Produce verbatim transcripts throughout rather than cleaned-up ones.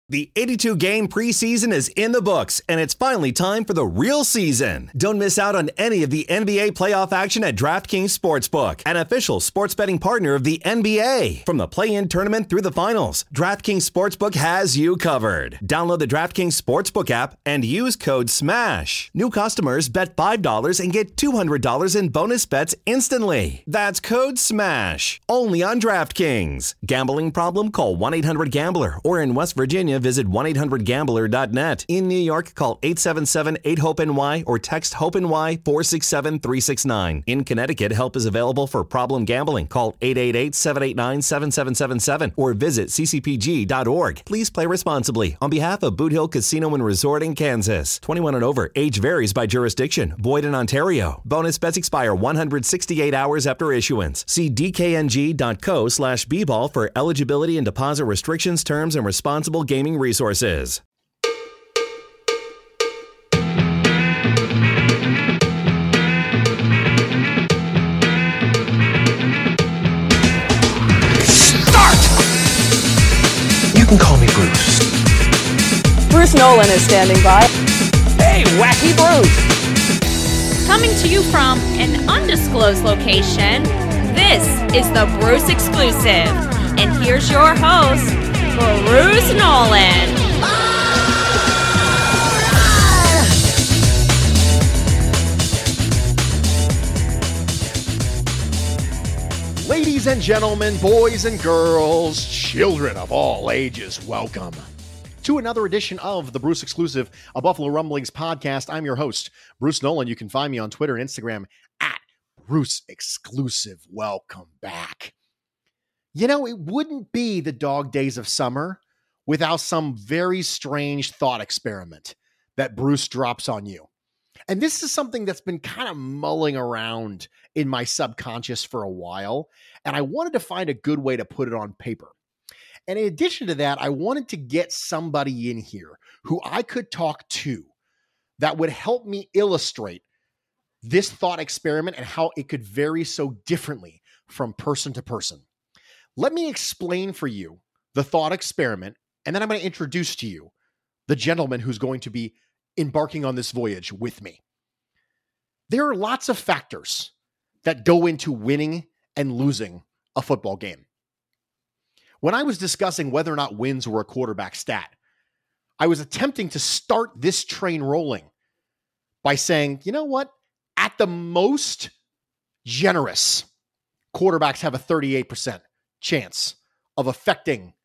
The eighty-two game preseason is in the books, and it's finally time for the real season. Don't miss out on any of the N B A playoff action at DraftKings Sportsbook, an official sports betting partner of the N B A. From the play-in tournament through the finals, DraftKings Sportsbook has you covered. Download the DraftKings Sportsbook app and use code SMASH. New customers bet five dollars and get two hundred dollars in bonus bets instantly. That's code SMASH. Only on DraftKings. Gambling problem? Call one eight hundred gambler, or in West Virginia, visit one eight hundred gambler dot net. In New York, call eight seven seven eight hope N Y or text HOPE-NY four six seven three six nine. In Connecticut, help is available for problem gambling. Call eight eight eight seven eight nine seven seven seven seven or visit c c p g dot org. Please play responsibly. On behalf of Boot Hill Casino and Resort in Kansas. twenty-one and over. Age varies by jurisdiction. Void in Ontario. Bonus bets expire one hundred sixty-eight hours after issuance. See d k n g dot co slash b ball for eligibility and deposit restrictions, terms, and responsible gaming resources. Start! You can call me Bruce. Bruce Nolan is standing by. Hey, Wacky Bruce! Coming to you from an undisclosed location, this is the Bruce Exclusive. And here's your host, Bruce Nolan. Ladies and gentlemen, boys and girls, children of all ages, welcome to another edition of the Bruce Exclusive, a Buffalo Rumblings podcast. I'm your host, Bruce Nolan. You can find me on Twitter and Instagram at Bruce Exclusive. Welcome back. You know, it wouldn't be the dog days of summer without some very strange thought experiment that Bruce drops on you. And this is something that's been kind of mulling around in my subconscious for a while, and I wanted to find a good way to put it on paper. And in addition to that, I wanted to get somebody in here who I could talk to that would help me illustrate this thought experiment and how it could vary so differently from person to person. Let me explain for you the thought experiment, and then I'm going to introduce to you the gentleman who's going to be embarking on this voyage with me. There are lots of factors that go into winning and losing a football game. When I was discussing whether or not wins were a quarterback stat, I was attempting to start this train rolling by saying, you know what? At the most generous, quarterbacks have a thirty-eight percent chance of affecting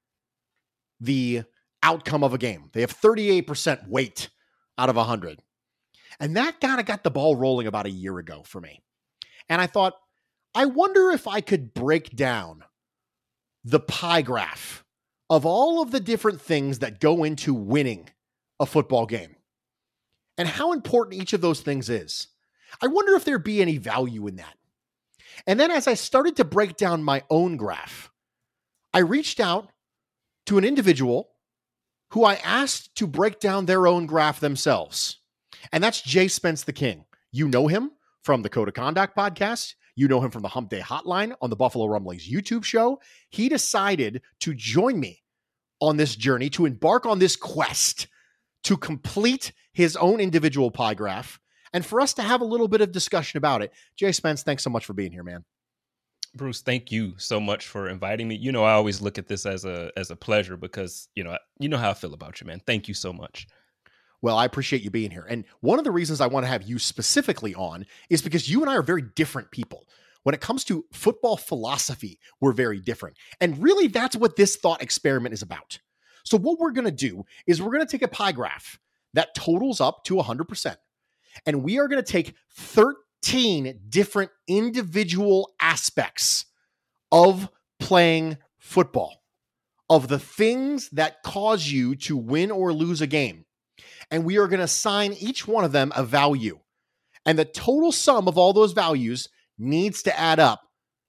the outcome of a game. They have thirty-eight percent weight out of one hundred. And that kind of got the ball rolling about a year ago for me. And I thought, I wonder if I could break down the pie graph of all of the different things that go into winning a football game and how important each of those things is. I wonder if there'd be any value in that. And then as I started to break down my own graph, I reached out to an individual who I asked to break down their own graph themselves. And that's Jay Spence the King. You know him from the Code of Conduct podcast. You know him from the Hump Day Hotline on the Buffalo Rumblings YouTube show. He decided to join me on this journey, to embark on this quest, to complete his own individual pie graph, and for us to have a little bit of discussion about it. Jay Spence, thanks so much for being here, man. Bruce, thank you so much for inviting me. You know, I always look at this as a as a pleasure because, you know, you know how I feel about you, man. Thank you so much. Well, I appreciate you being here. And one of the reasons I want to have you specifically on is because you and I are very different people. When it comes to football philosophy, we're very different. And really, that's what this thought experiment is about. So what we're going to do is we're going to take a pie graph that totals up to one hundred percent. And we are going to take thirteen different individual aspects of playing football, of the things that cause you to win or lose a game. And we are going to assign each one of them a value. And the total sum of all those values needs to add up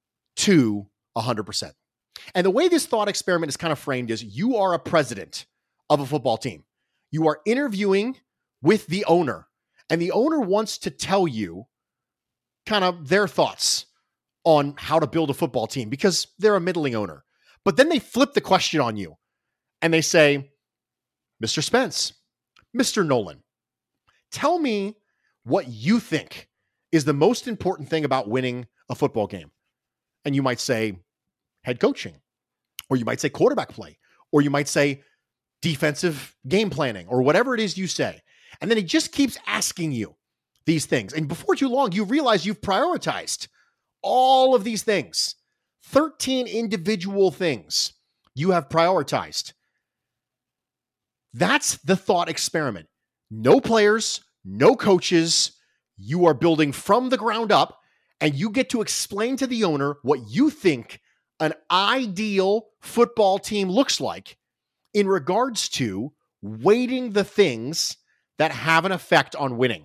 to one hundred percent. And the way this thought experiment is kind of framed is you are a president of a football team. You are interviewing with the owner, and the owner wants to tell you kind of their thoughts on how to build a football team because they're a middling owner. But then they flip the question on you and they say, Mister Spence, Mister Nolan, tell me what you think is the most important thing about winning a football game. And you might say head coaching, or you might say quarterback play, or you might say defensive game planning, or whatever it is you say. And then he just keeps asking you these things. And before too long, you realize you've prioritized all of these things. thirteen individual things you have prioritized. That's the thought experiment. No players, no coaches. You are building from the ground up, and you get to explain to the owner what you think an ideal football team looks like in regards to weighting the things that have an effect on winning.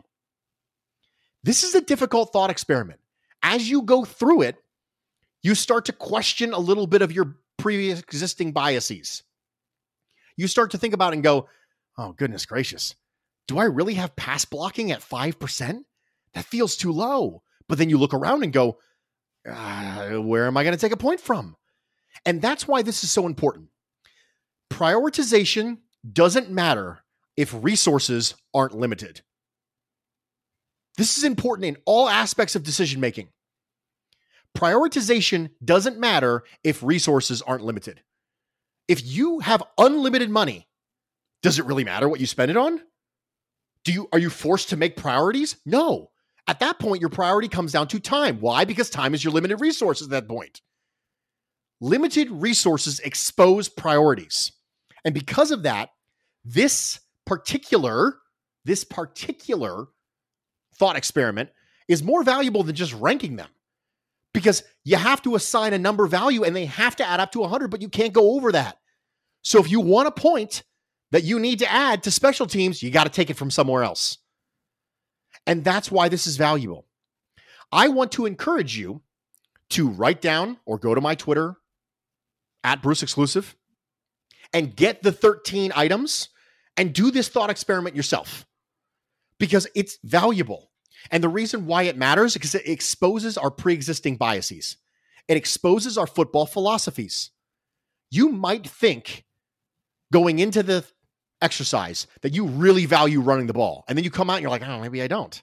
This is a difficult thought experiment. As you go through it, you start to question a little bit of your previous existing biases. You start to think about it and go, oh, goodness gracious, do I really have pass blocking at five percent? That feels too low. But then you look around and go, uh, where am I going to take a point from? And that's why this is so important. Prioritization doesn't matter if resources aren't limited. This is important in all aspects of decision making. Prioritization doesn't matter if resources aren't limited. If you have unlimited money, does it really matter what you spend it on? Do you, are you forced to make priorities? No. At that point, your priority comes down to time. Why? Because time is your limited resources at that point. Limited resources expose priorities. And because of that, this particular, this particular thought experiment is more valuable than just ranking them. Because you have to assign a number value and they have to add up to one hundred, but you can't go over that. So if you want a point that you need to add to special teams, you got to take it from somewhere else. And that's why this is valuable. I want to encourage you to write down or go to my Twitter at Bruce Exclusive and get the thirteen items and do this thought experiment yourself because it's valuable. And the reason why it matters is because it exposes our pre-existing biases. It exposes our football philosophies. You might think going into the exercise that you really value running the ball. And then you come out and you're like, oh, maybe I don't.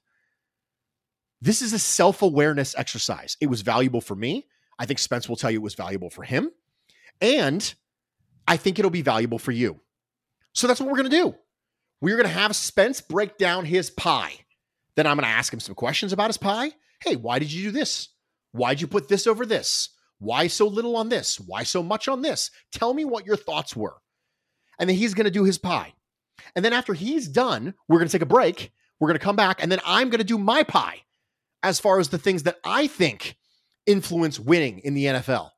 This is a self-awareness exercise. It was valuable for me. I think Spence will tell you it was valuable for him. And I think it'll be valuable for you. So that's what we're going to do. We're going to have Spence break down his pie. Then I'm going to ask him some questions about his pie. Hey, why did you do this? Why'd you put this over this? Why so little on this? Why so much on this? Tell me what your thoughts were. And then he's going to do his pie. And then after he's done, we're going to take a break. We're going to come back. And then I'm going to do my pie as far as the things that I think influence winning in the N F L.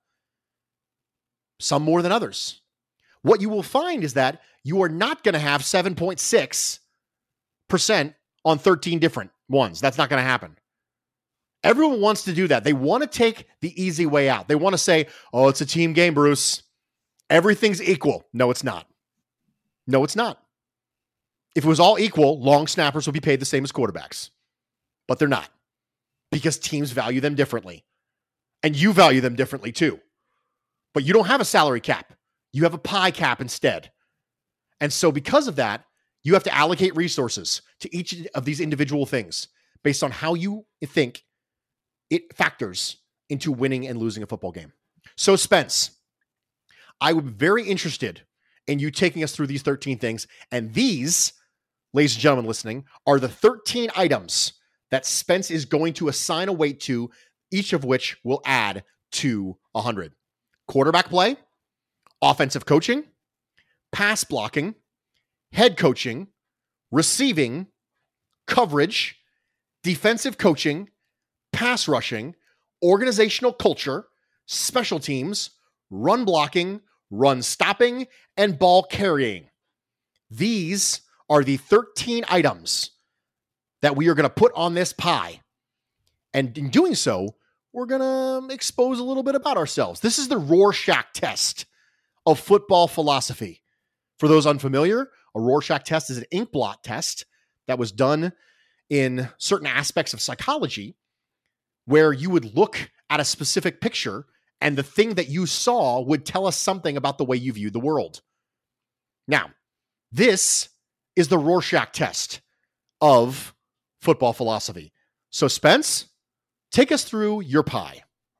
Some more than others. What you will find is that you are not going to have seven point six percent on thirteen different ones. That's not going to happen. Everyone wants to do that. They want to take the easy way out. They want to say, oh, it's a team game, Bruce. Everything's equal. No, it's not. No, it's not. If it was all equal, long snappers would be paid the same as quarterbacks. But they're not. Because teams value them differently. And you value them differently too. But you don't have a salary cap. You have a pie cap instead. And so because of that, you have to allocate resources to each of these individual things based on how you think it factors into winning and losing a football game. So Spence, I would be very interested in you taking us through these thirteen things. And these, ladies and gentlemen listening, are the thirteen items that Spence is going to assign a weight to, each of which will add to one hundred. Quarterback play, offensive coaching, pass blocking, head coaching, receiving, coverage, defensive coaching, pass rushing, organizational culture, special teams, run blocking, run stopping, and ball carrying. These are the thirteen items that we are going to put on this pie. And in doing so, we're going to expose a little bit about ourselves. This is the Rorschach test of football philosophy. For those unfamiliar, a Rorschach test is an ink blot test that was done in certain aspects of psychology where you would look at a specific picture and the thing that you saw would tell us something about the way you viewed the world. Now, This is the Rorschach test of football philosophy. So, Spence, take us through your pie.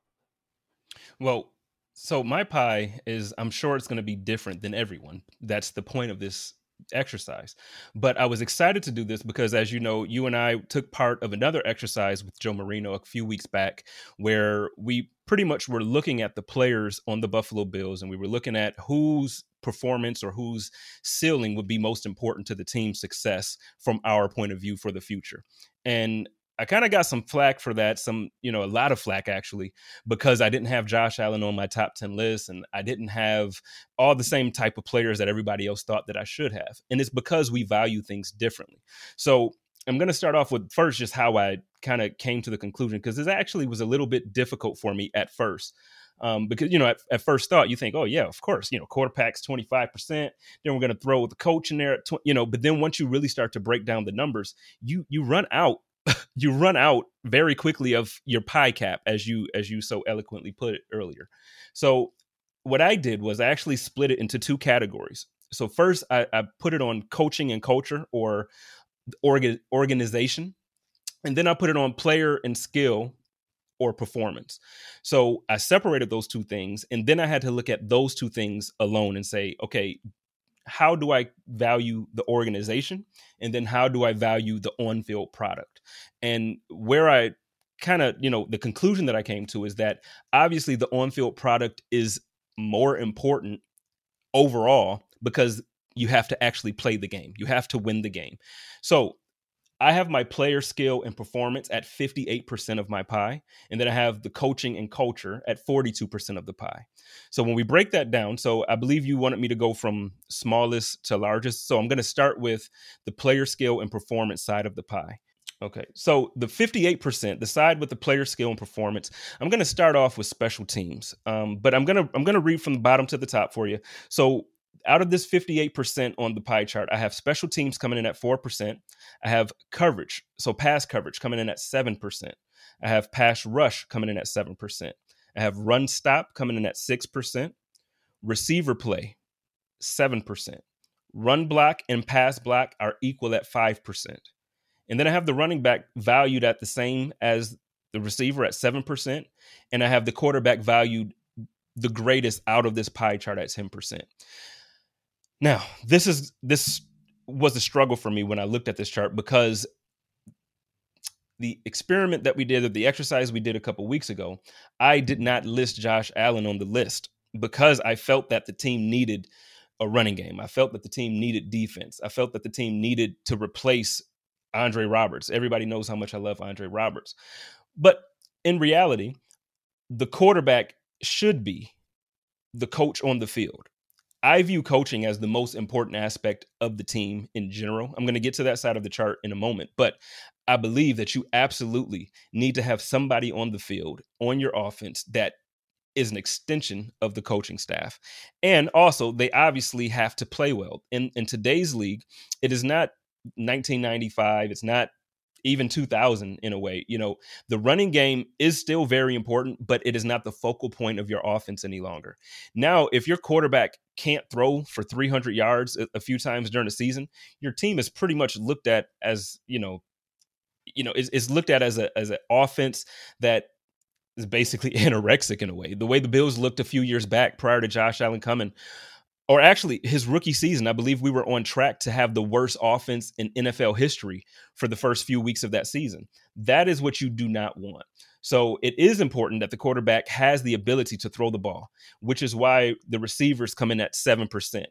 Well, so my pie is, I'm sure it's going to be different than everyone. That's the point of this exercise. But I was excited to do this because, as you know, you and I took part of another exercise with Joe Marino a few weeks back where we pretty much were looking at the players on the Buffalo Bills, and we were looking at whose performance or whose ceiling would be most important to the team's success from our point of view for the future. And I kind of got some flack for that, some, you know, a lot of flack actually, because I didn't have Josh Allen on my top ten list, and I didn't have all the same type of players that everybody else thought that I should have. And it's because we value things differently. So I'm going to start off with first just how I kind of came to the conclusion, because this actually was a little bit difficult for me at first. Um, because, you know, at, at first thought, you think, oh, yeah, of course, you know, quarterback's twenty-five percent. Then we're going to throw the coach in there, at twenty, you know, but then once you really start to break down the numbers, you you run out. You run out very quickly of your pie cap, as you as you so eloquently put it earlier. So what I did was I actually split it into two categories. So first, I, I put it on coaching and culture, or organ, organization. And then I put it on player and skill, or performance. So I separated those two things. And then I had to look at those two things alone and say, okay, how do I value the organization? And then how do I value the on-field product? And where I kind of, you know, the conclusion that I came to is that obviously the on-field product is more important overall because you have to actually play the game. You have to win the game. So I have my player skill and performance at fifty-eight percent of my pie. And then I have the coaching and culture at forty-two percent of the pie. So when we break that down, so I believe you wanted me to go from smallest to largest. So I'm going to start with the player skill and performance side of the pie. Okay, so the fifty-eight percent, the side with the player skill and performance, I'm going to start off with special teams. Um, but I'm going to I'm going to read from the bottom to the top for you. So out of this fifty-eight percent on the pie chart, I have special teams coming in at four percent. I have coverage, so pass coverage coming in at seven percent. I have pass rush coming in at seven percent. I have run stop coming in at six percent. Receiver play, seven percent. Run block and pass block are equal at five percent. And then I have the running back valued at the same as the receiver at seven percent. And I have the quarterback valued the greatest out of this pie chart at ten percent. Now, this is this was a struggle for me when I looked at this chart, because the experiment that we did, or the exercise we did a couple weeks ago, I did not list Josh Allen on the list because I felt that the team needed a running game. I felt that the team needed defense. I felt that the team needed to replace Andre Roberts. Everybody knows how much I love Andre Roberts. But in reality, the quarterback should be the coach on the field. I view coaching as the most important aspect of the team in general. I'm going to get to that side of the chart in a moment, but I believe that you absolutely need to have somebody on the field on your offense that is an extension of the coaching staff. And also, they obviously have to play well. In, in today's league, it is not nineteen ninety-five. It's not even two thousand in a way. You know, the running game is still very important, but it is not the focal point of your offense any longer. Now, if your quarterback can't throw for three hundred yards a, a few times during the season, your team is pretty much looked at as, you know, you know, is, is looked at as a as an offense that is basically anorexic in a way. The way the Bills looked a few years back prior to Josh Allen coming, or actually his rookie season, I believe we were on track to have the worst offense in N F L history for the first few weeks of that season. That is what you do not want. So it is important that the quarterback has the ability to throw the ball, which is why the receivers come in at seven percent.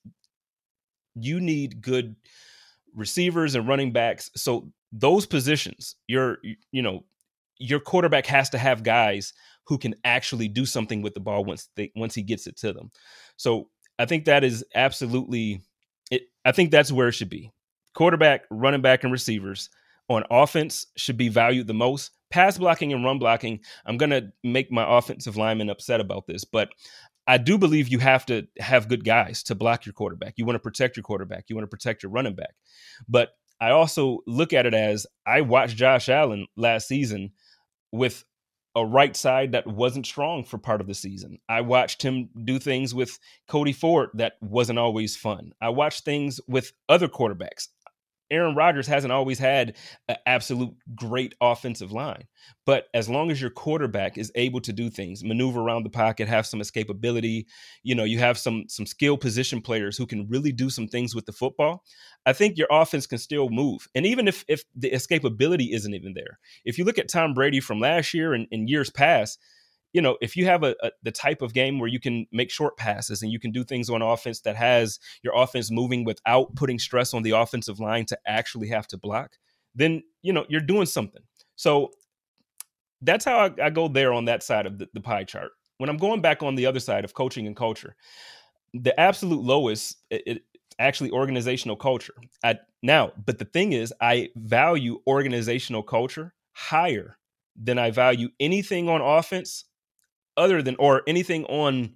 You need good receivers and running backs. So those positions, your, you know, your quarterback has to have guys who can actually do something with the ball once they, once he gets it to them. So I think that is absolutely it. I think that's where it should be. Quarterback, running back, and receivers on offense should be valued the most. Pass blocking and run blocking, I'm going to make my offensive linemen upset about this, but I do believe you have to have good guys to block your quarterback. You want to protect your quarterback. You want to protect your running back. But I also look at it as I watched Josh Allen last season with a right side that wasn't strong for part of the season. I watched him do things with Cody Ford that wasn't always fun. I watched things with other quarterbacks. Aaron Rodgers hasn't always had an absolute great offensive line. But as long as your quarterback is able to do things, maneuver around the pocket, have some escapability, you know, you have some some skill position players who can really do some things with the football, I think your offense can still move. And even if if the escapability isn't even there, if you look at Tom Brady from last year and, and years past, you know, if you have a, a the type of game where you can make short passes and you can do things on offense that has your offense moving without putting stress on the offensive line to actually have to block, then, you know, you're doing something. So that's how I, I go there on that side of the, the pie chart. When I'm going back on the other side of coaching and culture, the absolute lowest, it, it actually organizational culture. I, now, but the thing is, I value organizational culture higher than I value anything on offense other than, or anything on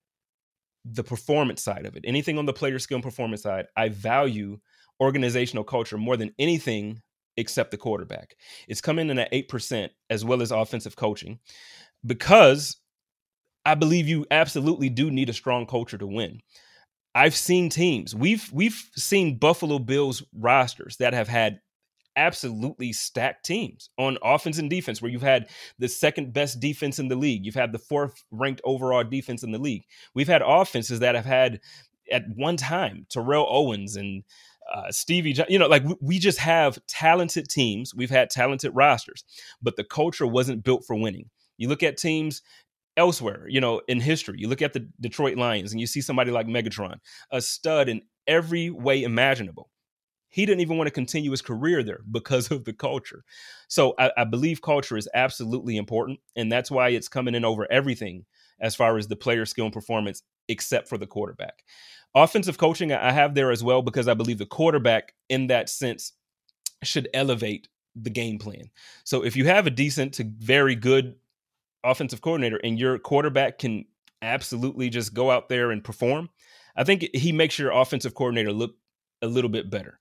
the performance side of it, anything on the player skill and performance side. I value organizational culture more than anything except the quarterback. It's coming in at eight percent as well as offensive coaching, because I believe you absolutely do need a strong culture to win. I've seen teams, we've, we've seen Buffalo Bills rosters that have had absolutely stacked teams on offense and defense, where you've had the second best defense in the league. You've had the fourth ranked overall defense in the league. We've had offenses that have had at one time Terrell Owens and uh, Stevie, you know, like we, we just have talented teams. We've had talented rosters, but the culture wasn't built for winning. You look at teams elsewhere, you know, in history, you look at the Detroit Lions and you see somebody like Megatron, a stud in every way imaginable. He didn't even want to continue his career there because of the culture. So I, I believe culture is absolutely important. And that's why it's coming in over everything as far as the player skill and performance, except for the quarterback. Offensive coaching, I have there as well, because I believe the quarterback in that sense should elevate the game plan. So if you have a decent to very good offensive coordinator and your quarterback can absolutely just go out there and perform, I think he makes your offensive coordinator look a little bit better.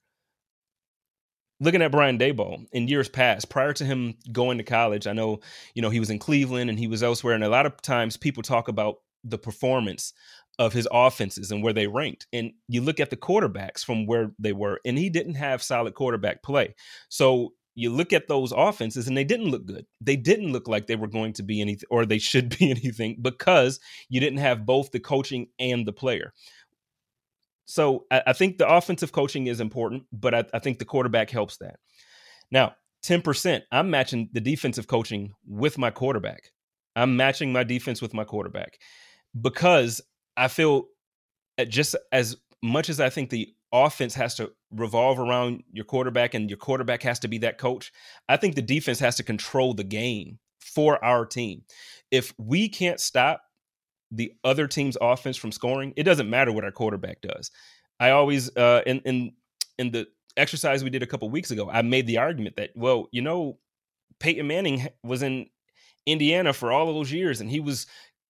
Looking at Brian Daboll in years past, prior to him going to college, I know, you know, he was in Cleveland and he was elsewhere. And a lot of times people talk about the performance of his offenses and where they ranked. And you look at the quarterbacks from where they were, and he didn't have solid quarterback play. So you look at those offenses and they didn't look good. They didn't look like they were going to be anything, or they should be anything, because you didn't have both the coaching and the player. So I, I think the offensive coaching is important, but I, I think the quarterback helps that. Now, ten percent, I'm matching the defensive coaching with my quarterback. I'm matching my defense with my quarterback, because I feel that just as much as I think the offense has to revolve around your quarterback and your quarterback has to be that coach, I think the defense has to control the game for our team. If we can't stop the other team's offense from scoring, it doesn't matter what our quarterback does. I always, uh, in, in, in the exercise we did a couple weeks ago, I made the argument that, well, you know, Peyton Manning was in Indiana for all of those years, and he was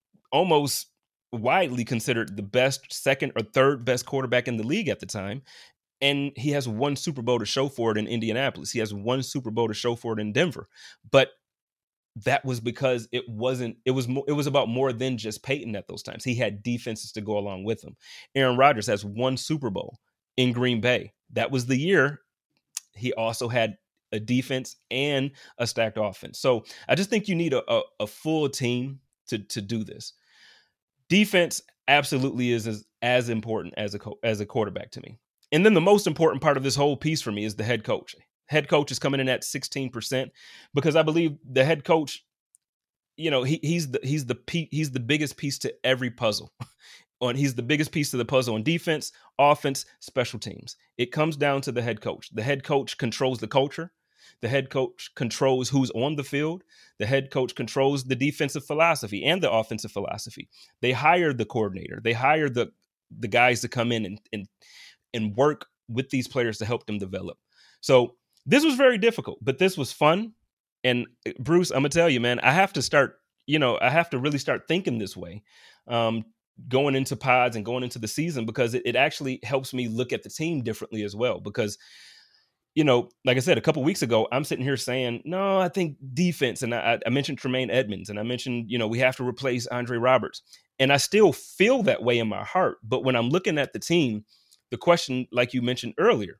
almost widely considered the best, second or third best quarterback in the league at the time. And he has one Super Bowl to show for it in Indianapolis. He has one Super Bowl to show for it in Denver. But that was because it wasn't, it was, mo- it was about more than just Peyton at those times. He had defenses to go along with him. Aaron Rodgers has one Super Bowl in Green Bay. That was the year he also had a defense and a stacked offense. So I just think you need a, a, a full team to, to do this. Defense absolutely is as, as important as a, co- as a quarterback to me. And then the most important part of this whole piece for me is the head coach. Head coach is coming in at sixteen percent, because I believe the head coach, you know, he, he's the he's the pe- he's the biggest piece to every puzzle. On he's the biggest piece to the puzzle on defense, offense, special teams. It comes down to the head coach. The head coach controls the culture. The head coach controls who's on the field. The head coach controls the defensive philosophy and the offensive philosophy. They hire the coordinator. They hire the the guys to come in and and and work with these players to help them develop. So this was very difficult, but this was fun. And Bruce, I'm gonna tell you, man, I have to start, you know, I have to really start thinking this way, um, going into pods and going into the season, because it, it actually helps me look at the team differently as well. Because you know, like I said, a couple weeks ago, I'm sitting here saying, no, I think defense. And I, I mentioned Tremaine Edmonds, and I mentioned, you know, we have to replace Andre Roberts. And I still feel that way in my heart. But when I'm looking at the team, the question, like you mentioned earlier,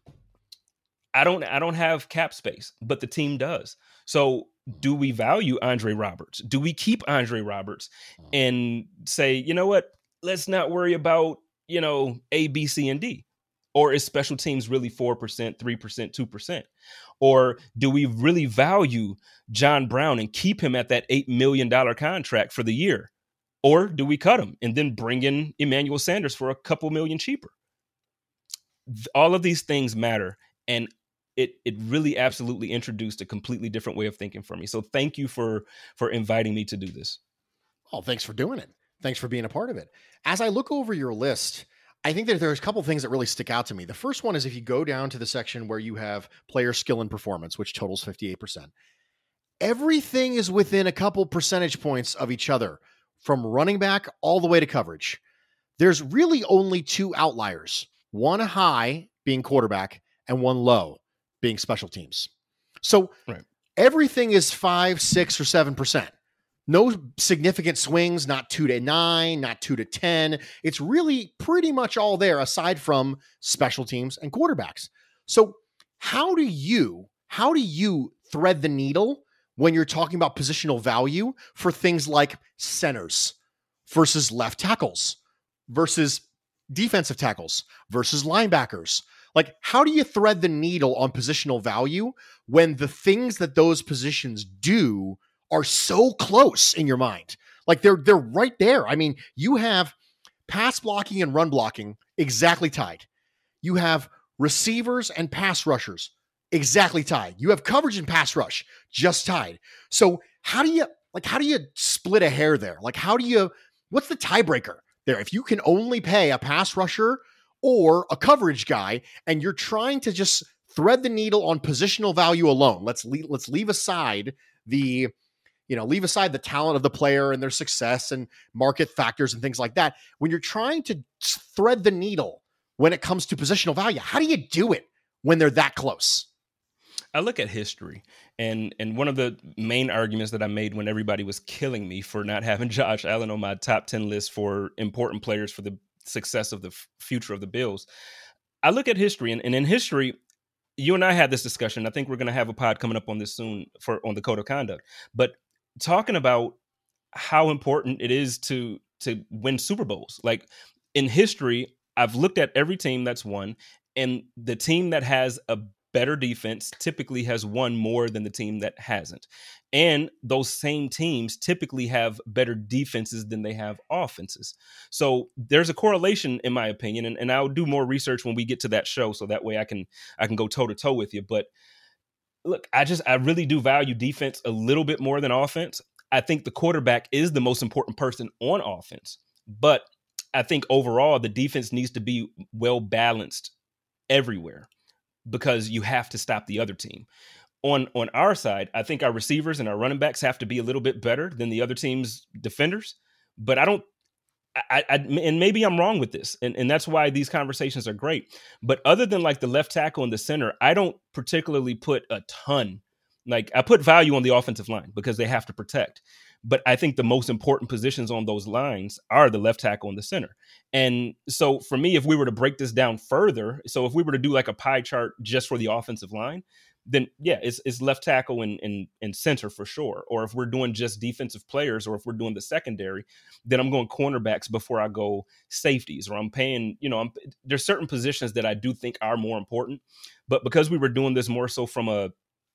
I don't I don't have cap space, but the team does. So do we value Andre Roberts? Do we keep Andre Roberts and say, you know what, let's not worry about, you know, A, B, C, and D? Or is special teams really four percent, three percent, two percent? Or do we really value John Brown and keep him at that eight million dollars contract for the year? Or do we cut him and then bring in Emmanuel Sanders for a couple million cheaper? All of these things matter. And it it really absolutely introduced a completely different way of thinking for me. So thank you for for inviting me to do this. Oh, thanks for doing it. Thanks for being a part of it. As I look over your list, I think that there's a couple things that really stick out to me. The first one is if you go down to the section where you have player skill and performance, which totals fifty-eight percent, everything is within a couple percentage points of each other, from running back all the way to coverage. There's really only two outliers, one high being quarterback and one low being special teams. So right. Everything is five, six, or seven percent. No significant swings, not two to nine, not two to ten. It's really pretty much all there aside from special teams and quarterbacks. So how do you, how do you thread the needle when you're talking about positional value for things like centers versus left tackles versus defensive tackles versus linebackers? Like, how do you thread the needle on positional value when the things that those positions do are so close in your mind? Like they're, they're right there. I mean, you have pass blocking and run blocking exactly tied. You have receivers and pass rushers exactly tied. You have coverage and pass rush just tied. So how do you, like, how do you split a hair there? Like, how do you, what's the tiebreaker there? If you can only pay a pass rusher or a coverage guy, and you're trying to just thread the needle on positional value alone, let's leave, let's leave aside the, you know, leave aside the talent of the player and their success and market factors and things like that. When you're trying to thread the needle when it comes to positional value, how do you do it when they're that close? I look at history, and and one of the main arguments that I made when everybody was killing me for not having Josh Allen on my top ten list for important players for the success of the f- future of the Bills, I look at history, and, and in history, you and I had this discussion. I think we're going to have a pod coming up on this soon for on the code of conduct, but talking about how important it is to to win Super Bowls. Like in history, I've looked at every team that's won, and the team that has a better defense typically has won more than the team that hasn't. And those same teams typically have better defenses than they have offenses. So there's a correlation, in my opinion, and, and I'll do more research when we get to that show, so that way I can I can go toe to toe with you. But look, I just I really do value defense a little bit more than offense. I think the quarterback is the most important person on offense, but I think overall the defense needs to be well balanced everywhere, because you have to stop the other team. On on our side, I think our receivers and our running backs have to be a little bit better than the other team's defenders. But I don't, I, I and maybe I'm wrong with this, and, and that's why these conversations are great. But other than like the left tackle and the center, I don't particularly put a ton. Like I put value on the offensive line because they have to protect. But I think the most important positions on those lines are the left tackle and the center. And so for me, if we were to break this down further, so if we were to do like a pie chart just for the offensive line, then yeah, it's, it's left tackle and, and, and center for sure. Or if we're doing just defensive players, or if we're doing the secondary, then I'm going cornerbacks before I go safeties, or I'm paying, you know, I'm, there's certain positions that I do think are more important. But because we were doing this more so from a,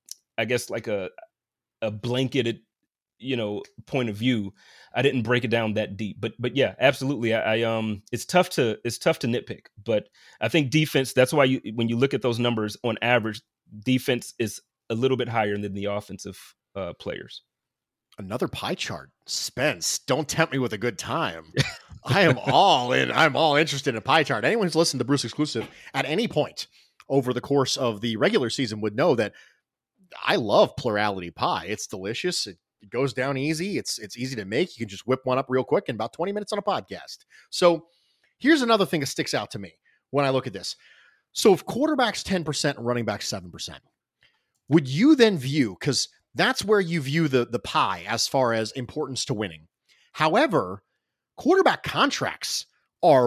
I guess like a, a blanketed, you know, point of view, I didn't break it down that deep. But but yeah, absolutely. I, I um it's tough to it's tough to nitpick, but I think defense, that's why you when you look at those numbers on average, defense is a little bit higher than the offensive uh, players. Another pie chart. Spence, don't tempt me with a good time. I am all in. I'm all interested in a pie chart. Anyone who's listened to Bruce Exclusive at any point over the course of the regular season would know that I love plurality pie. It's delicious. It It goes down easy. It's it's easy to make. You can just whip one up real quick in about twenty minutes on a podcast. So here's another thing that sticks out to me when I look at this. So if quarterback's ten percent and running back seven percent, would you then view, because that's where you view the, the pie as far as importance to winning. However, quarterback contracts are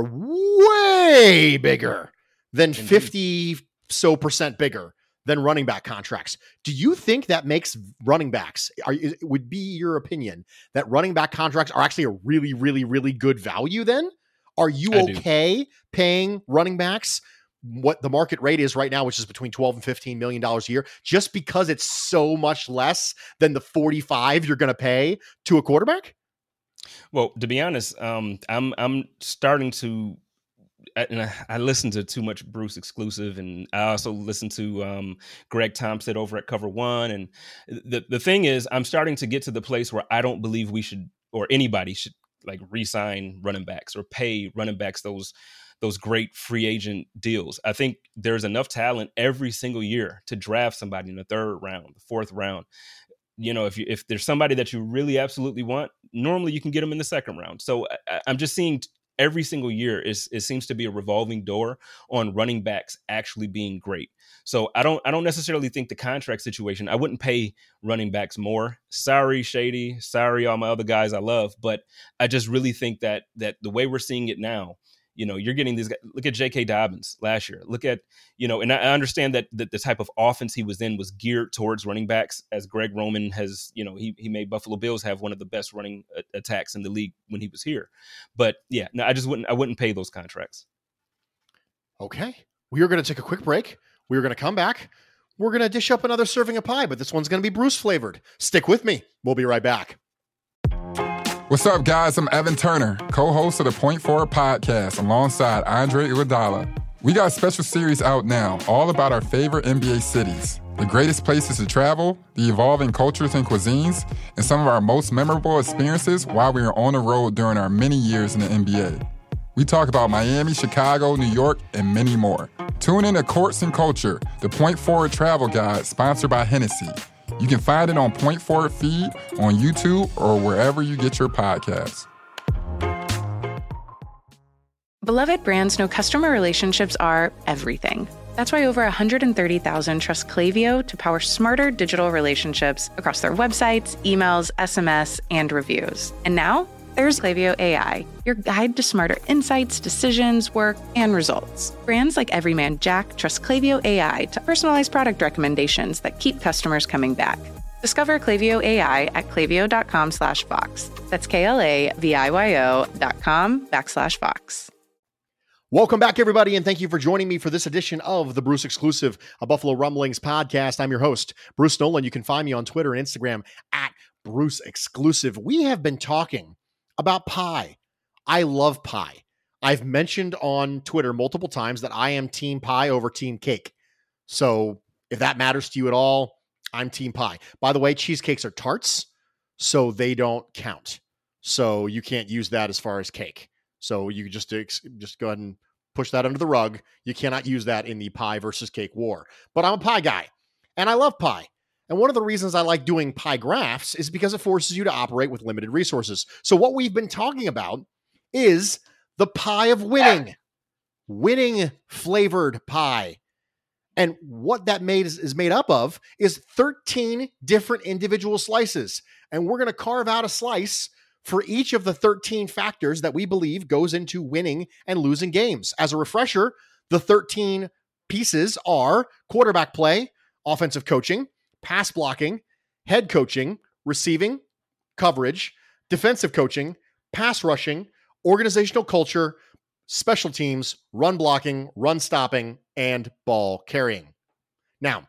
way bigger than Indeed. fifty so percent bigger than running back contracts. Do you think that makes running backs, are, it would be your opinion that running back contracts are actually a really, really, really good value then? Are you I do. okay paying running backs what the market rate is right now, which is between twelve and fifteen million dollars a year, just because it's so much less than the forty-five you're going to pay to a quarterback? Well, to be honest, um, I'm I'm starting to, and I, I listen to too much Bruce exclusive, and I also listen to um, Greg Thompson over at Cover One. And the the thing is, I'm starting to get to the place where I don't believe we should, or anybody should, like re-sign running backs or pay running backs those those great free agent deals. I think there's enough talent every single year to draft somebody in the third round, the fourth round. You know, if you if there's somebody that you really absolutely want, normally you can get them in the second round. So I, I'm just seeing every single year is it seems to be a revolving door on running backs actually being great. So I don't I don't necessarily think the contract situation, I wouldn't pay running backs more. Sorry, Shady. Sorry, all my other guys I love. But I just really think that that the way we're seeing it now, you know, you're getting these guys. Look at J K. Dobbins last year. Look at, you know, and I understand that the, the type of offense he was in was geared towards running backs, as Greg Roman has, you know, he he made Buffalo Bills have one of the best running a- attacks in the league when he was here. But yeah, no, I just wouldn't, I wouldn't pay those contracts. Okay. We are going to take a quick break. We are going to come back. We're going to dish up another serving of pie, but this one's going to be Bruce flavored. Stick with me. We'll be right back. What's up, guys? I'm Evan Turner, co-host of the Point Forward podcast alongside Andre Iguodala. We got a special series out now, all about our favorite N B A cities, the greatest places to travel, the evolving cultures and cuisines, and some of our most memorable experiences while we were on the road during our many years in the N B A. We talk about Miami, Chicago, New York, and many more. Tune in to Courts and Culture, the Point Forward travel guide sponsored by Hennessy. You can find it on Point Forward feed, on YouTube, or wherever you get your podcasts. Beloved brands know customer relationships are everything. That's why over one hundred thirty thousand trust Klaviyo to power smarter digital relationships across their websites, emails, S M S, and reviews. And now, there's Klaviyo A I, your guide to smarter insights, decisions, work, and results. Brands like Everyman Jack trust Klaviyo A I to personalize product recommendations that keep customers coming back. Discover Klaviyo A I at klaviyo.com slash Vox. That's K-L-A-V-I-Y-O dot com backslash Vox. Welcome back, everybody, and thank you for joining me for this edition of the Bruce Exclusive, a Buffalo Rumblings podcast. I'm your host, Bruce Nolan. You can find me on Twitter and Instagram at Bruce Exclusive. We have been talking about pie. I love pie. I've mentioned on Twitter multiple times that I am team pie over team cake. So if that matters to you at all, I'm team pie. By the way, cheesecakes are tarts, so they don't count. So you can't use that as far as cake. So you just, just go ahead and push that under the rug. You cannot use that in the pie versus cake war. But I'm a pie guy, and I love pie. And one of the reasons I like doing pie graphs is because it forces you to operate with limited resources. So what we've been talking about is the pie of winning, winning flavored pie. And what that made is, is made up of is thirteen different individual slices. And we're going to carve out a slice for each of the thirteen factors that we believe goes into winning and losing games. As a refresher, the thirteen pieces are quarterback play, offensive coaching, pass blocking, head coaching, receiving, coverage, defensive coaching, pass rushing, organizational culture, special teams, run blocking, run stopping, and ball carrying. Now,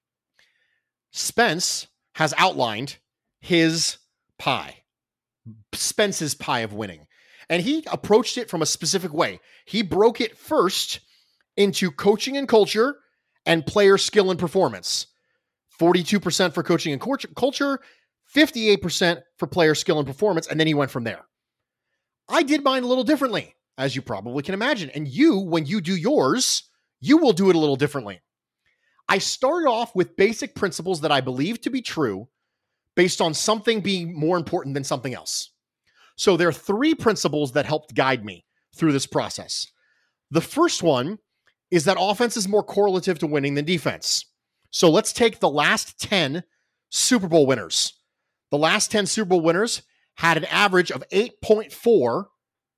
Spence has outlined his pie, Spence's pie of winning, and he approached it from a specific way. He broke it first into coaching and culture and player skill and performance. forty-two percent for coaching and culture, fifty-eight percent for player skill and performance, and then he went from there. I did mine a little differently, as you probably can imagine. And you, when you do yours, you will do it a little differently. I started off with basic principles that I believe to be true based on something being more important than something else. So there are three principles that helped guide me through this process. The first one is that offense is more correlative to winning than defense. So let's take the last ten Super Bowl winners. The last ten Super Bowl winners had an average of eight point four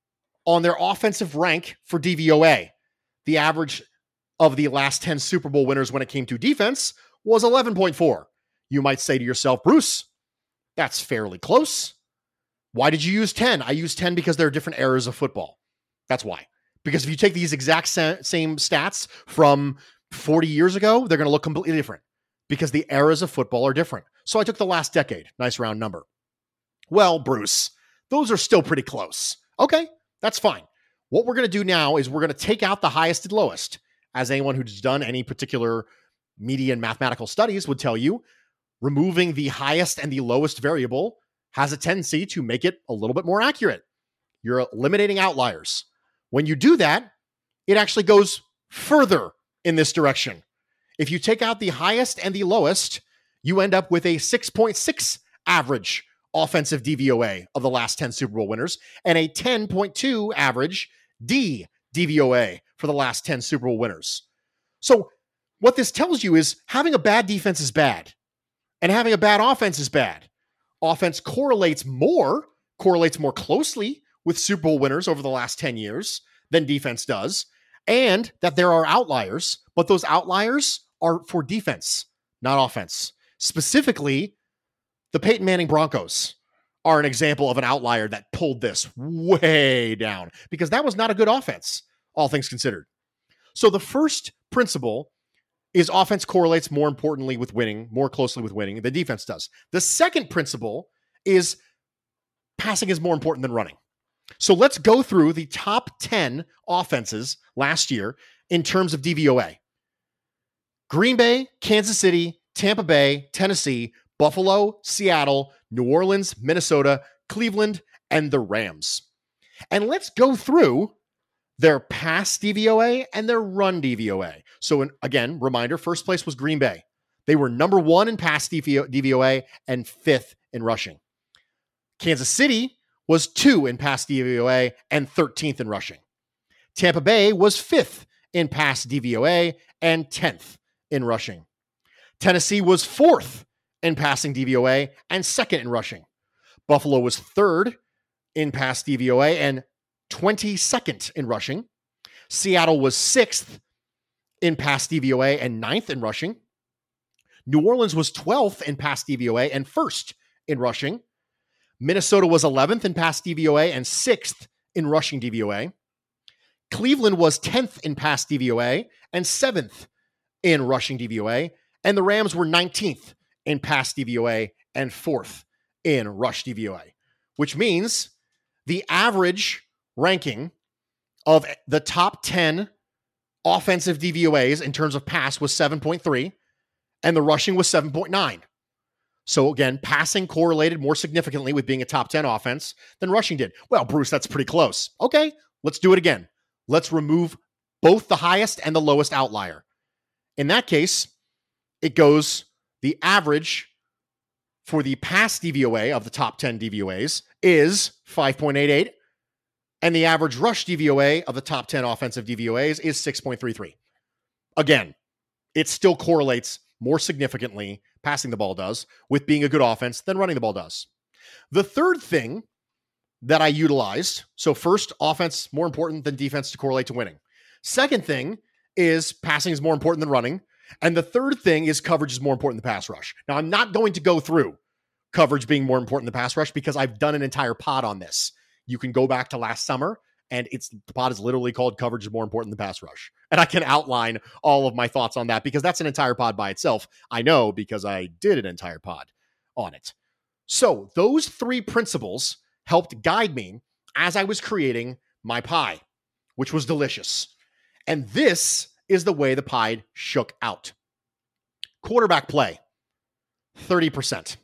on their offensive rank for D V O A. The average of the last ten Super Bowl winners when it came to defense was eleven point four. You might say to yourself, Bruce, that's fairly close. Why did you use ten? I used ten because there are different eras of football. That's why. Because if you take these exact sa- same stats from forty years ago, they're going to look completely different because the eras of football are different. So I took the last decade. Nice round number. Well, Bruce, those are still pretty close. Okay, that's fine. What we're going to do now is we're going to take out the highest and lowest. As anyone who's done any particular median mathematical studies would tell you, removing the highest and the lowest variable has a tendency to make it a little bit more accurate. You're eliminating outliers. When you do that, it actually goes further in this direction. If you take out the highest and the lowest, you end up with a six point six average offensive D V O A of the last ten Super Bowl winners and a ten point two average D D V O A for the last ten Super Bowl winners. So what this tells you is having a bad defense is bad and having a bad offense is bad. Offense correlates more, correlates more closely with Super Bowl winners over the last ten years than defense does, and that there are outliers, but those outliers are for defense, not offense. Specifically, the Peyton Manning Broncos are an example of an outlier that pulled this way down because that was not a good offense, all things considered. So the first principle is offense correlates more importantly with winning, more closely with winning than defense does. The second principle is passing is more important than running. So let's go through the top ten offenses last year in terms of D V O A. Green Bay, Kansas City, Tampa Bay, Tennessee, Buffalo, Seattle, New Orleans, Minnesota, Cleveland, and the Rams. And let's go through their pass D V O A and their run D V O A. So again, reminder, first place was Green Bay. They were number one in pass D V O A and fifth in rushing. Kansas City was two in pass D V O A and thirteenth in rushing. Tampa Bay was fifth in pass D V O A and tenth in rushing. Tennessee was fourth in passing D V O A and second in rushing. Buffalo was third in pass D V O A and twenty-second in rushing. Seattle was sixth in pass D V O A and ninth in rushing. New Orleans was twelfth in pass D V O A and first in rushing. Minnesota was eleventh in pass D V O A and sixth in rushing D V O A. Cleveland was tenth in pass D V O A and seventh in rushing D V O A. And the Rams were nineteenth in pass D V O A and fourth in rush D V O A, which means the average ranking of the top ten offensive D V O As in terms of pass was seven point three and the rushing was seven point nine. So again, passing correlated more significantly with being a top ten offense than rushing did. Well, Bruce, that's pretty close. Okay, let's do it again. Let's remove both the highest and the lowest outlier. In that case, it goes the average for the pass D V O A of the top ten D V O As is five point eight eight, and the average rush D V O A of the top ten offensive D V O As is six point three three. Again, it still correlates more significantly, passing the ball does, with being a good offense than running the ball does. The third thing that I utilized, so first, offense more important than defense to correlate to winning. Second thing is passing is more important than running. And the third thing is coverage is more important than pass rush. Now, I'm not going to go through coverage being more important than pass rush because I've done an entire pod on this. You can go back to last summer, and it's the pod is literally called Coverage is More Important Than Pass Rush. And I can outline all of my thoughts on that because that's an entire pod by itself. I know because I did an entire pod on it. So those three principles helped guide me as I was creating my pie, which was delicious. And this is the way the pie shook out. Quarterback play, thirty percent.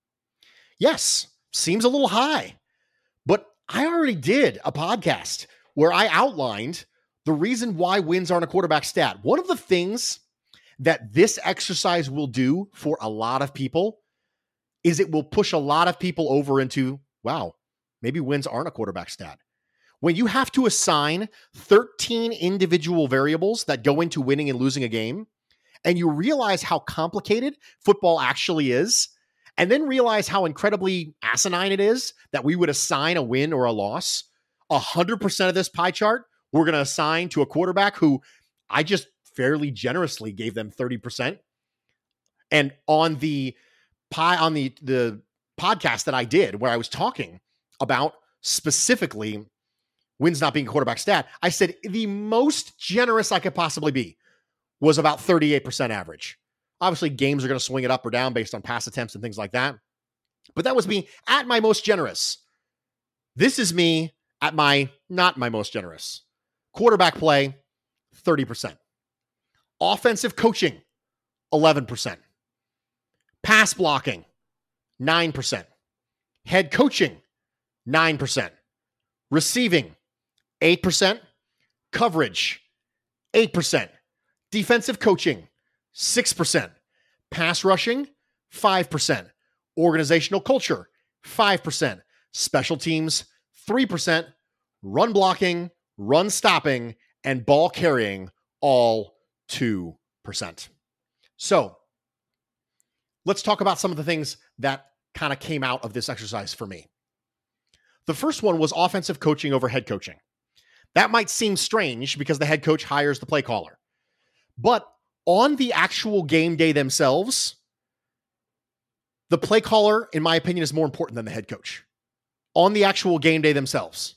Yes, seems a little high, but I already did a podcast where I outlined the reason why wins aren't a quarterback stat. One of the things that this exercise will do for a lot of people is it will push a lot of people over into, wow, maybe wins aren't a quarterback stat. When you have to assign thirteen individual variables that go into winning and losing a game, and you realize how complicated football actually is, and then realize how incredibly asinine it is that we would assign a win or a loss, one hundred percent of this pie chart, we're going to assign to a quarterback who I just fairly generously gave them thirty percent. And on the pie, on the, the podcast that I did where I was talking about specifically wins not being quarterback stat, I said the most generous I could possibly be was about thirty-eight percent average. Obviously, games are going to swing it up or down based on pass attempts and things like that. But that was me at my most generous. This is me at my not my most generous. Quarterback play, thirty percent. Offensive coaching, eleven percent. Pass blocking, nine percent. Head coaching, nine percent. Receiving, eight percent. Coverage, eight percent. Defensive coaching, six percent. Pass rushing, five percent. Organizational culture, five percent. Special teams, three percent. Run blocking, run stopping, and ball carrying, all two percent. So let's talk about some of the things that kind of came out of this exercise for me. The first one was offensive coaching over head coaching. That might seem strange because the head coach hires the play caller. But on the actual game day themselves, the play caller, in my opinion, is more important than the head coach. On the actual game day themselves,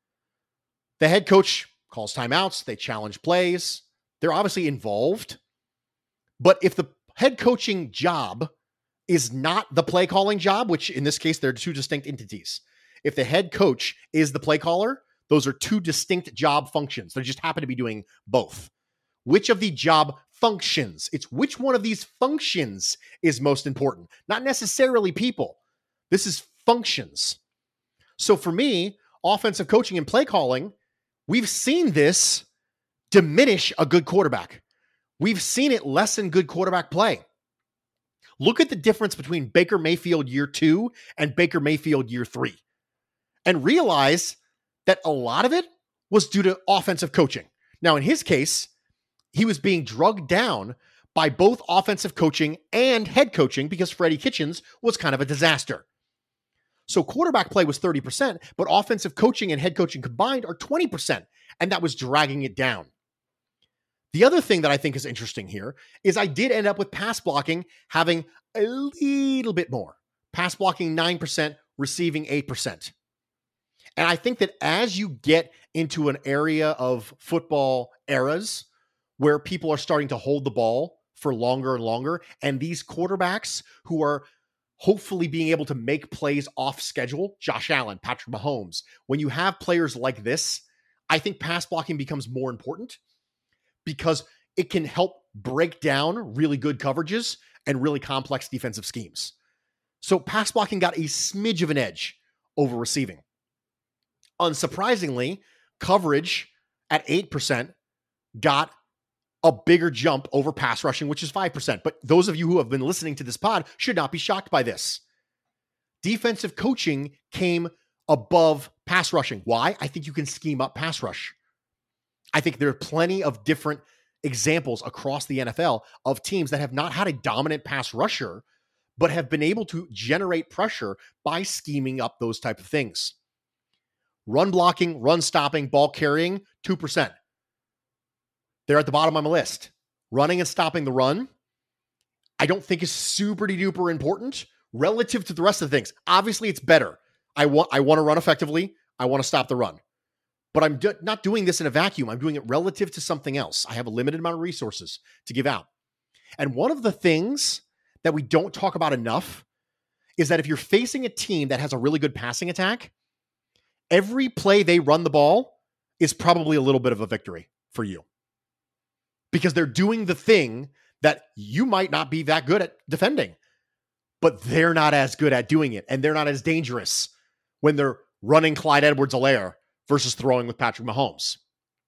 the head coach calls timeouts, they challenge plays, they're obviously involved. But if the head coaching job is not the play calling job, which in this case, they're two distinct entities. If the head coach is the play caller, those are two distinct job functions. They just happen to be doing both. Which of the job functions? It's which one of these functions is most important, not necessarily people. This is functions. So for me, offensive coaching and play calling, we've seen this diminish a good quarterback. We've seen it lessen good quarterback play. Look at the difference between Baker Mayfield year two and Baker Mayfield year three, and realize that a lot of it was due to offensive coaching. Now, in his case, he was being drugged down by both offensive coaching and head coaching because Freddie Kitchens was kind of a disaster. So quarterback play was thirty percent, but offensive coaching and head coaching combined are twenty percent, and that was dragging it down. The other thing that I think is interesting here is I did end up with pass blocking having a little bit more. Pass blocking nine percent, receiving eight percent. And I think that as you get into an area of football eras where people are starting to hold the ball for longer and longer, and these quarterbacks who are hopefully being able to make plays off schedule, Josh Allen, Patrick Mahomes, when you have players like this, I think pass blocking becomes more important because it can help break down really good coverages and really complex defensive schemes. So pass blocking got a smidge of an edge over receiving. Unsurprisingly, coverage at eight percent got a bigger jump over pass rushing, which is five percent. But those of you who have been listening to this pod should not be shocked by this. Defensive coaching came above pass rushing. Why? I think you can scheme up pass rush. I think there are plenty of different examples across the N F L of teams that have not had a dominant pass rusher, but have been able to generate pressure by scheming up those type of things. Run blocking, run stopping, ball carrying, two percent. They're at the bottom of my list. Running and stopping the run, I don't think is super duper important relative to the rest of the things. Obviously, it's better. I want I want to run effectively. I want to stop the run. But I'm do- not doing this in a vacuum. I'm doing it relative to something else. I have a limited amount of resources to give out. And one of the things that we don't talk about enough is that if you're facing a team that has a really good passing attack, every play they run the ball is probably a little bit of a victory for you. Because they're doing the thing that you might not be that good at defending, but they're not as good at doing it. And they're not as dangerous when they're running Clyde Edwards-Helaire versus throwing with Patrick Mahomes.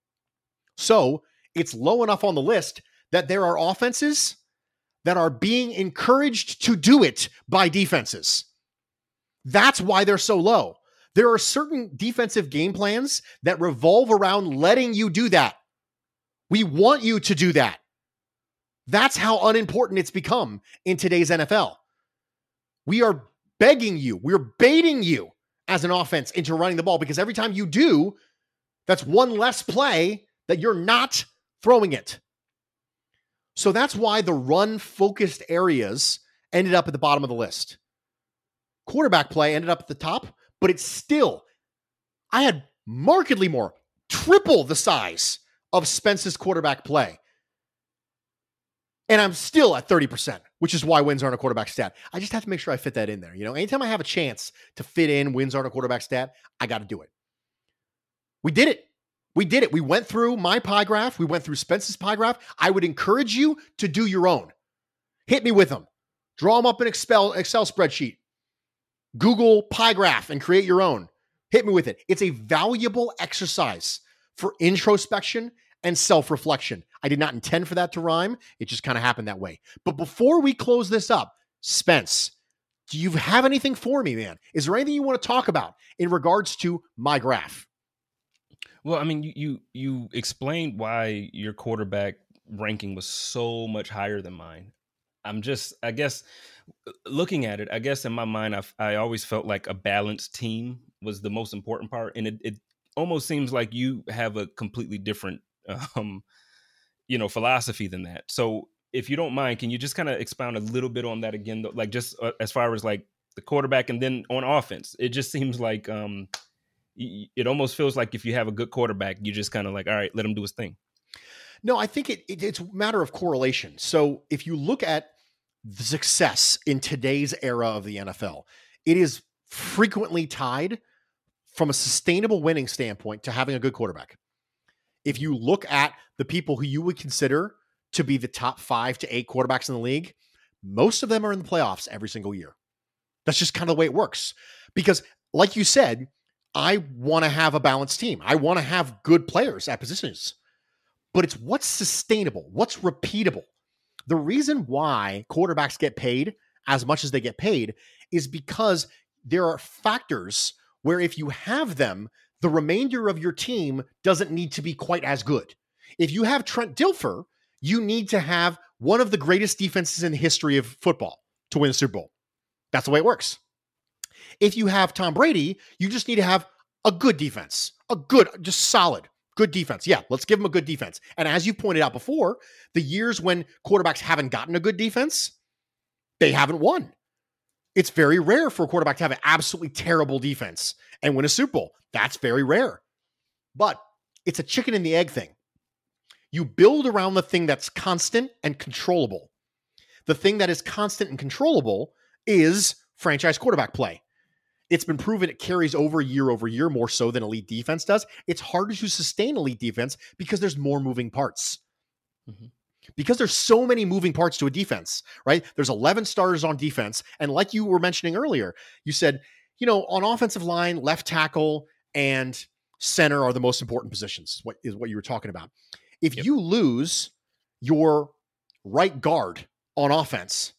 So it's low enough on the list that there are offenses that are being encouraged to do it by defenses. That's why they're so low. There are certain defensive game plans that revolve around letting you do that. We want you to do that. That's how unimportant it's become in today's N F L. We are begging you, we're baiting you as an offense into running the ball, because every time you do, that's one less play that you're not throwing it. So that's why the run-focused areas ended up at the bottom of the list. Quarterback play ended up at the top, but it's still, I had markedly more, triple the size of Spence's quarterback play. And I'm still at thirty percent, which is why wins aren't a quarterback stat. I just have to make sure I fit that in there. You know, anytime I have a chance to fit in wins aren't a quarterback stat, I got to do it. We did it. We did it. We went through my pie graph. We went through Spence's pie graph. I would encourage you to do your own. Hit me with them. Draw them up in Excel, Excel spreadsheet. Google pie graph and create your own. Hit me with it. It's a valuable exercise for introspection and self-reflection. I did not intend for that to rhyme. It just kind of happened that way. But before we close this up, Spence, do you have anything for me, man? Is there anything you want to talk about in regards to my graph? Well, I mean, you you, you explained why your quarterback ranking was so much higher than mine. I'm just, I guess, looking at it, I guess in my mind, I, I always felt like a balanced team was the most important part. And it, it almost seems like you have a completely different um, you know, philosophy than that. So if you don't mind, can you just kind of expound a little bit on that again, though? Like just uh, as far as like the quarterback and then on offense, it just seems like um, y- it almost feels like if you have a good quarterback, you just kind of like, all right, let him do his thing. No, I think it, it it's a matter of correlation. So if you look at the success in today's era of the N F L, it is frequently tied from a sustainable winning standpoint to having a good quarterback. If you look at the people who you would consider to be the top five to eight quarterbacks in the league, most of them are in the playoffs every single year. That's just kind of the way it works. Because like you said, I want to have a balanced team. I want to have good players at positions. But it's what's sustainable, what's repeatable. The reason why quarterbacks get paid as much as they get paid is because there are factors where if you have them, the remainder of your team doesn't need to be quite as good. If you have Trent Dilfer, you need to have one of the greatest defenses in the history of football to win a Super Bowl. That's the way it works. If you have Tom Brady, you just need to have a good defense, a good, just solid, good defense. Yeah, let's give them a good defense. And as you pointed out before, the years when quarterbacks haven't gotten a good defense, they haven't won. It's very rare for a quarterback to have an absolutely terrible defense and win a Super Bowl. That's very rare. But it's a chicken and the egg thing. You build around the thing that's constant and controllable. The thing that is constant and controllable is franchise quarterback play. It's been proven it carries over year over year more so than elite defense does. It's harder to sustain elite defense because there's more moving parts. Mm-hmm. Because there's so many moving parts to a defense, right? There's eleven starters on defense. And like you were mentioning earlier, you said, you know, on offensive line, left tackle and center are the most important positions, what is what you were talking about. If yep. you lose your right guard on offense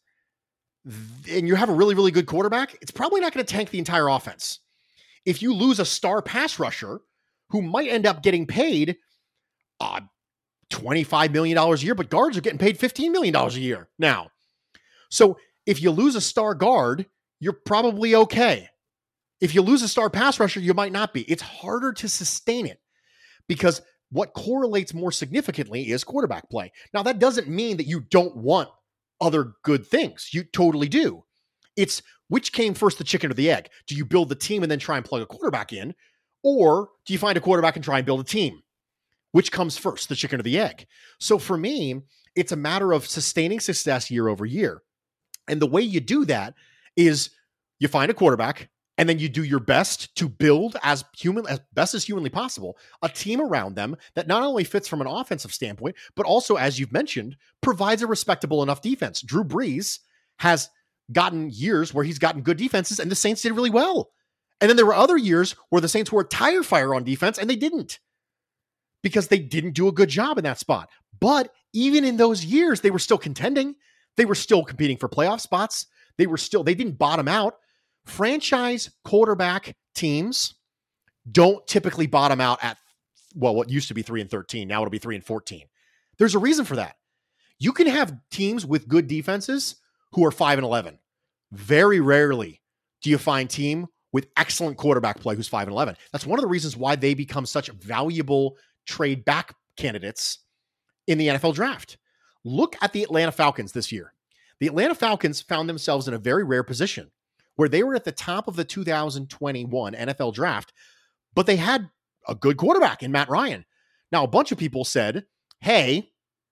and you have a really, really good quarterback, it's probably not going to tank the entire offense. If you lose a star pass rusher who might end up getting paid uh, twenty-five million dollars a year, but guards are getting paid fifteen million dollars a year now. So if you lose a star guard, you're probably okay. If you lose a star pass rusher, you might not be. It's harder to sustain it because what correlates more significantly is quarterback play. Now, that doesn't mean that you don't want other good things. You totally do. It's which came first, the chicken or the egg? Do you build the team and then try and plug a quarterback in? Or do you find a quarterback and try and build a team? Which comes first, the chicken or the egg? So for me, it's a matter of sustaining success year over year. And the way you do that is you find a quarterback and then you do your best to build as human, as best as humanly possible, a team around them that not only fits from an offensive standpoint, but also, as you've mentioned, provides a respectable enough defense. Drew Brees has gotten years where he's gotten good defenses and the Saints did really well. And then there were other years where the Saints were a tire fire on defense and they didn't because they didn't do a good job in that spot. But even in those years, they were still contending. They were still competing for playoff spots. They were still, they didn't bottom out. Franchise quarterback teams don't typically bottom out at, well, what used to be three and thirteen. Now it'll be three and fourteen. There's a reason for that. You can have teams with good defenses who are five and eleven. Very rarely do you find team with excellent quarterback play who's five and eleven. That's one of the reasons why they become such valuable trade back candidates in the N F L draft. Look at the Atlanta Falcons this year. The Atlanta Falcons found themselves in a very rare position where they were at the top of the two thousand twenty-one N F L draft, but they had a good quarterback in Matt Ryan. Now, a bunch of people said, hey,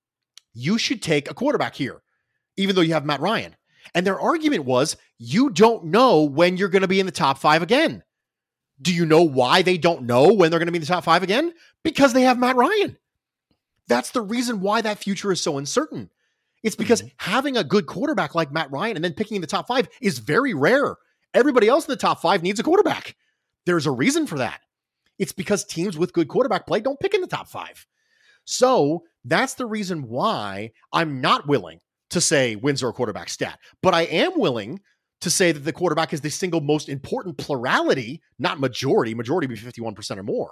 you should take a quarterback here, even though you have Matt Ryan. And their argument was, you don't know when you're going to be in the top five again. Do you know why they don't know when they're going to be in the top five again? Because they have Matt Ryan. That's the reason why that future is so uncertain. It's because mm-hmm. having a good quarterback like Matt Ryan and then picking in the top five is very rare. Everybody else in the top five needs a quarterback. There's a reason for that. It's because teams with good quarterback play don't pick in the top five. So that's the reason why I'm not willing to say wins are a quarterback stat, but I am willing to say that the quarterback is the single most important plurality, not majority, majority be fifty-one percent or more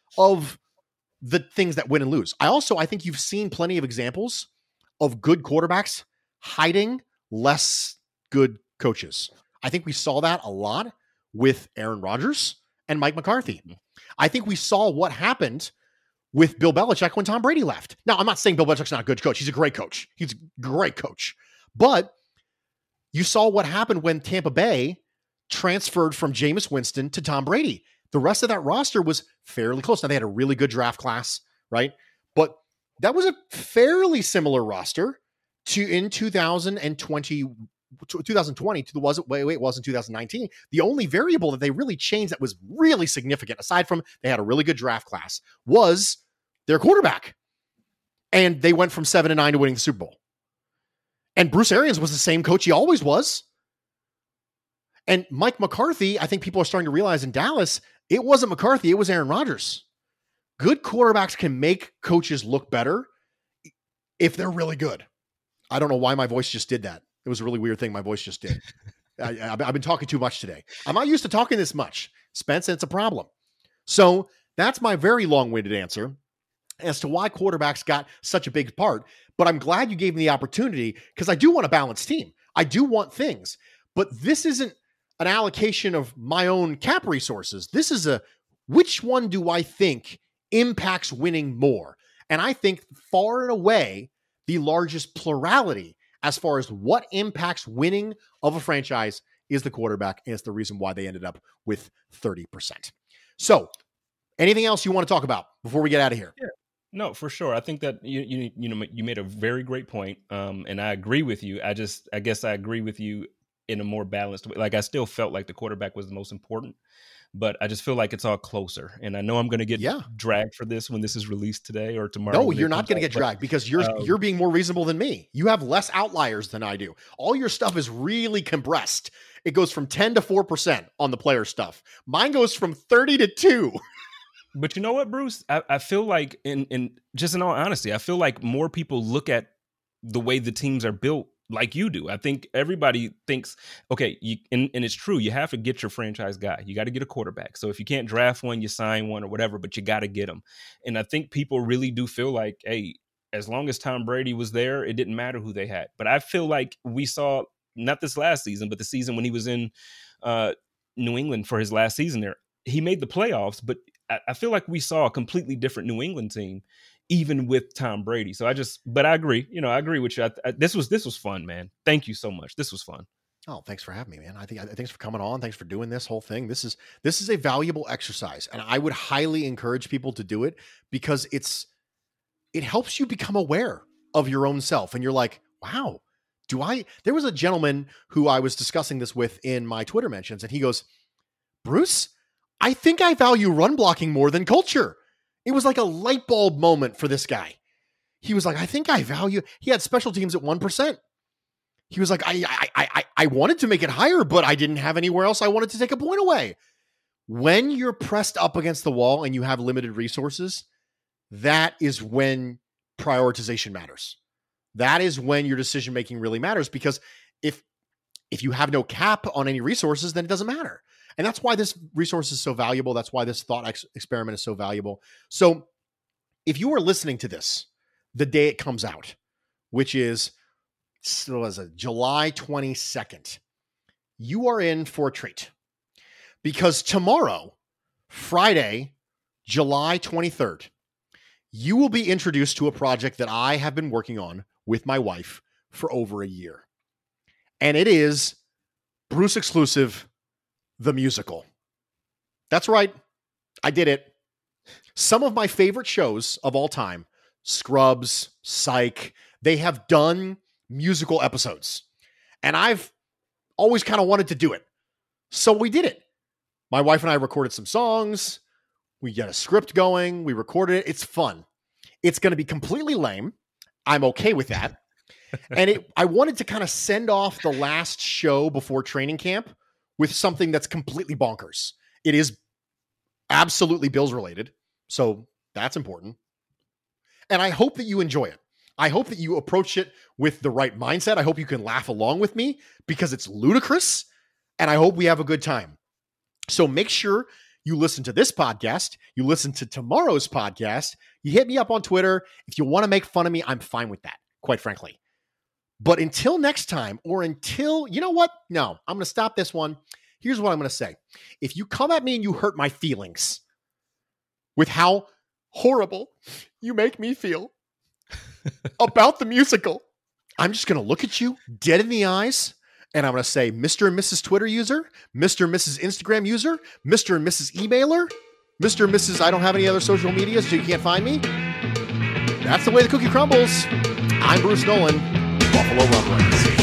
of the things that win and lose. I also, I think you've seen plenty of examples of good quarterbacks hiding less good coaches. I think we saw that a lot with Aaron Rodgers and Mike McCarthy. I think we saw what happened with Bill Belichick when Tom Brady left. Now, I'm not saying Bill Belichick's not a good coach. He's a great coach. He's a great coach. But you saw what happened when Tampa Bay transferred from Jameis Winston to Tom Brady. The rest of that roster was fairly close. Now, they had a really good draft class, right? But that was a fairly similar roster to in two thousand twenty, twenty twenty to the was it, wait, wait, it was in two thousand nineteen. The only variable that they really changed that was really significant, aside from they had a really good draft class, was their quarterback. And they went from seven and nine to winning the Super Bowl. And Bruce Arians was the same coach he always was. And Mike McCarthy, I think people are starting to realize in Dallas, it wasn't McCarthy, it was Aaron Rodgers. Good quarterbacks can make coaches look better if they're really good. I don't know why my voice just did that. It was a really weird thing my voice just did. I, I've been talking too much today. I'm not used to talking this much, Spence, and it's a problem. So that's my very long-winded answer as to why quarterbacks got such a big part. But I'm glad you gave me the opportunity because I do want a balanced team. I do want things. But this isn't an allocation of my own cap resources. This is a, which one do I think impacts winning more? And I think far and away, the largest plurality as far as what impacts winning of a franchise is the quarterback. And it's the reason why they ended up with thirty percent. So anything else you want to talk about before we get out of here? Yeah. No, for sure. I think that you you you know you made a very great point, um, and I agree with you. I just I guess I agree with you in a more balanced way. Like I still felt like the quarterback was the most important, but I just feel like it's all closer. And I know I'm going to get yeah. dragged for this when this is released today or tomorrow. No, you're not going to get dragged because you're um, you're being more reasonable than me. You have less outliers than I do. All your stuff is really compressed. It goes from ten to four percent on the player stuff. Mine goes from thirty to two. But you know what, Bruce? I, I feel like, in, in just in all honesty, I feel like more people look at the way the teams are built like you do. I think everybody thinks, okay, you, and, and it's true, you have to get your franchise guy. You got to get a quarterback. So if you can't draft one, you sign one or whatever, but you got to get them. And I think people really do feel like, hey, as long as Tom Brady was there, it didn't matter who they had. But I feel like we saw, not this last season, but the season when he was in uh, New England for his last season there, he made the playoffs, but I feel like we saw a completely different New England team, even with Tom Brady. So I just, but I agree. You know, I agree with you. I, I, this was this was fun, man. Thank you so much. This was fun. Oh, thanks for having me, man. I think thanks for coming on. Thanks for doing this whole thing. This is this is a valuable exercise, and I would highly encourage people to do it because it's it helps you become aware of your own self, and you're like, wow, do I? There was a gentleman who I was discussing this with in my Twitter mentions, and he goes, Bruce, I think I value run blocking more than culture. It was like a light bulb moment for this guy. He was like, I think I value, he had special teams at one percent. He was like, I, I, I, I wanted to make it higher, but I didn't have anywhere else I wanted to take a point away. When you're pressed up against the wall and you have limited resources, that is when prioritization matters. That is when your decision-making really matters, because if, if you have no cap on any resources, then it doesn't matter. And that's why this resource is so valuable. That's why this thought ex- experiment is so valuable. So if you are listening to this the day it comes out, which is so as a July twenty-second, you are in for a treat. Because tomorrow, Friday, July twenty-third, you will be introduced to a project that I have been working on with my wife for over a year. And it is Bruce Exclusive, the musical. That's right. I did it. Some of my favorite shows of all time, Scrubs, Psych, they have done musical episodes. And I've always kind of wanted to do it. So we did it. My wife and I recorded some songs. We got a script going. We recorded it. It's fun. It's going to be completely lame. I'm okay with that. And it, I wanted to kind of send off the last show before training camp with something that's completely bonkers. It is absolutely Bills related. So that's important. And I hope that you enjoy it. I hope that you approach it with the right mindset. I hope you can laugh along with me because it's ludicrous. And I hope we have a good time. So make sure you listen to this podcast. You listen to tomorrow's podcast. You hit me up on Twitter. If you want to make fun of me, I'm fine with that, quite frankly. But until next time, or until, you know what? No, I'm going to stop this one. Here's what I'm going to say. If you come at me and you hurt my feelings with how horrible you make me feel about the musical, I'm just going to look at you dead in the eyes and I'm going to say, Mister and Missus Twitter user, Mister and Missus Instagram user, Mister and Missus Emailer, Mister and Missus I don't have any other social media, so you can't find me. That's the way the cookie crumbles. I'm Bruce Nolan, Buffalo Rumblings.